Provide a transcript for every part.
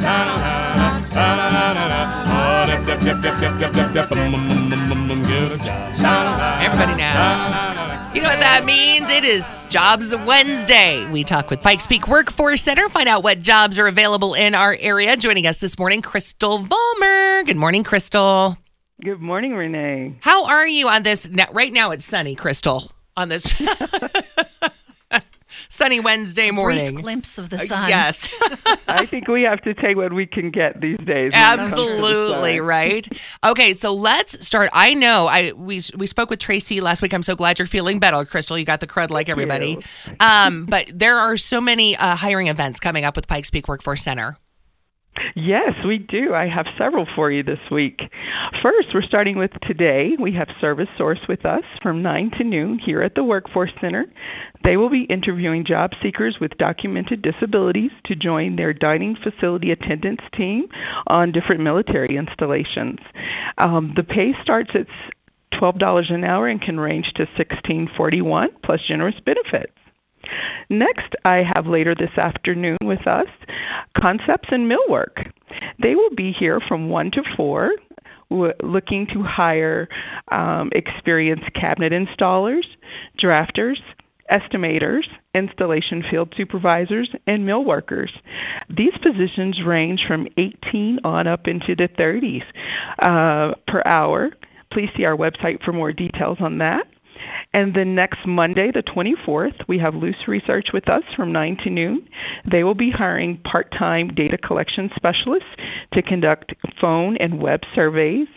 Everybody now. You know what that means? It is Jobs Wednesday. We talk with Pikes Peak Workforce Center, find out what jobs are available in our area. Joining us this morning, Crystal Vollmer. Good morning, Crystal. Good morning, Renee. How are you on this? Right now it's sunny, Crystal, on this sunny Wednesday morning. Brief glimpse of the sun. Yes. I think we have to take what we can get these days. Absolutely, right? Okay, so let's start. I know we spoke with Tracy last week. I'm so glad you're feeling better, Crystal. You got the crud like everybody. But there are so many hiring events coming up with Pikes Peak Workforce Center. Yes, we do. I have several for you this week. First, we're starting with today. We have Service Source with us from 9 to noon here at the Workforce Center. They will be interviewing job seekers with documented disabilities to join their dining facility attendance team on different military installations. The pay starts at $12 an hour and can range to $16.41 plus generous benefits. Next, I have later this afternoon with us Concepts and Millwork. They will be here from 1 to 4, looking to hire experienced cabinet installers, drafters, estimators, installation field supervisors, and mill workers. These positions range from 18 on up into the 30s per hour. Please see our website for more details on that. And then next Monday, the 24th, we have Loose Research with us from 9 to noon. They will be hiring part-time data collection specialists to conduct phone and web surveys.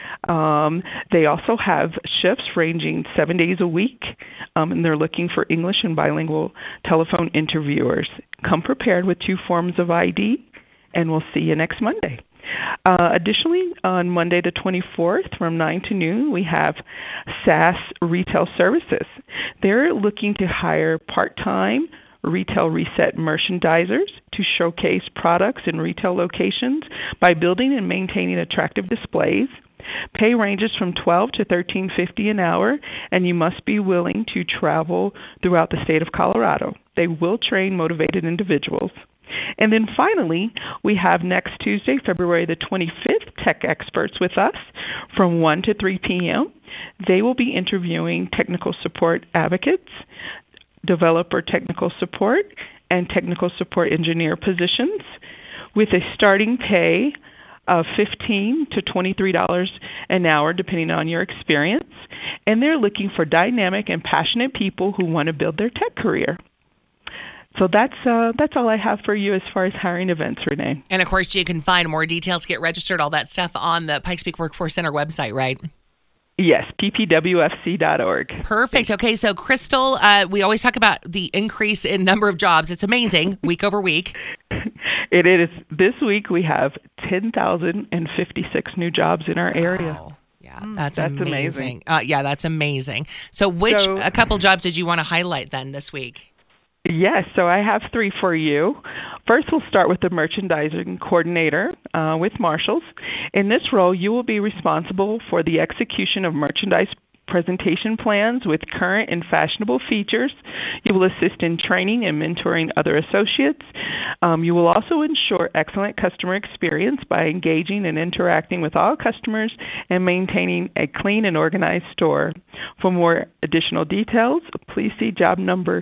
They also have shifts ranging 7 days a week, and they're looking for English and bilingual telephone interviewers. Come prepared with 2 forms of ID, and we'll see you next Monday. Additionally, on Monday the 24th from 9 to noon, we have SAS Retail Services. They're looking to hire part-time retail reset merchandisers to showcase products in retail locations by building and maintaining attractive displays. Pay ranges from $12 to $13.50 an hour, and you must be willing to travel throughout the state of Colorado. They will train motivated individuals. And then finally, we have next Tuesday, February the 25th, tech experts with us from 1 to 3 p.m. They will be interviewing technical support advocates, developer technical support, and technical support engineer positions with a starting pay of $15 to $23 an hour, depending on your experience. And they're looking for dynamic and passionate people who want to build their tech career. So that's all I have for you as far as hiring events, Renee. And, of course, you can find more details, get registered, all that stuff on the Pikes Peak Workforce Center website, right? Yes, ppwfc.org. Perfect. Okay, so, Crystal, we always talk about the increase in number of jobs. It's amazing, week over week. It is. This week we have 10,056 new jobs in our area. Wow. Yeah, that's amazing. Yeah, that's amazing. So a couple jobs did you want to highlight then this week? Yes, so I have 3 for you. First, we'll start with the merchandising coordinator with Marshalls. In this role, you will be responsible for the execution of merchandise presentation plans with current and fashionable features. You will assist in training and mentoring other associates. You will also ensure excellent customer experience by engaging and interacting with all customers and maintaining a clean and organized store. For more additional details, please see job number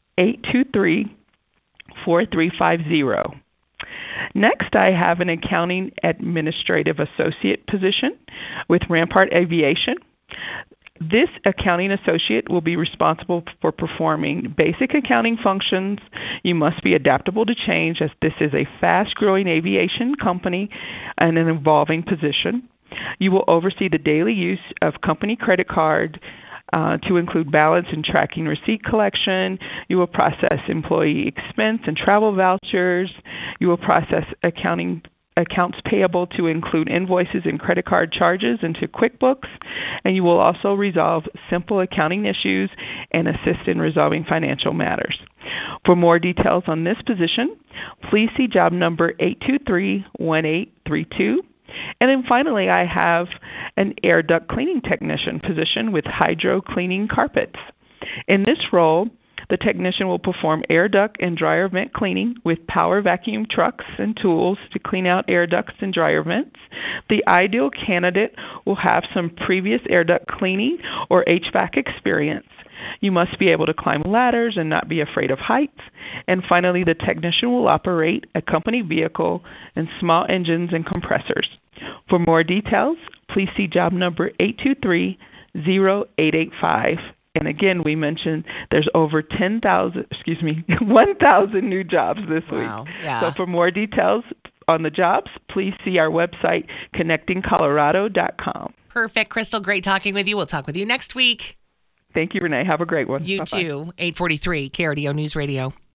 823-4350. Next, I have an accounting administrative associate position with Rampart Aviation. This accounting associate will be responsible for performing basic accounting functions. You must be adaptable to change, as this is a fast-growing aviation company and an evolving position. You will oversee the daily use of company credit cards, to include balance and tracking receipt collection. You will process employee expense and travel vouchers. You will process accounts payable to include invoices and credit card charges into QuickBooks. And you will also resolve simple accounting issues and assist in resolving financial matters. For more details on this position, please see job number 823-1832. And then finally, I have an air duct cleaning technician position with Hydro Cleaning Carpets. In this role, The technician will perform air duct and dryer vent cleaning with power vacuum trucks and tools to clean out air ducts and dryer vents. The ideal candidate will have some previous air duct cleaning or HVAC experience. You must be able to climb ladders and not be afraid of heights. And finally, the technician will operate a company vehicle and small engines and compressors. For more details, please see job number 823-0885. And again, we mentioned there's over 1,000 new jobs this week. Yeah. So for more details on the jobs, please see our website, connectingcolorado.com. Perfect. Crystal, great talking with you. We'll talk with you next week. Thank you, Renee. Have a great one. You Bye-bye. too. 843 KRDO News Radio.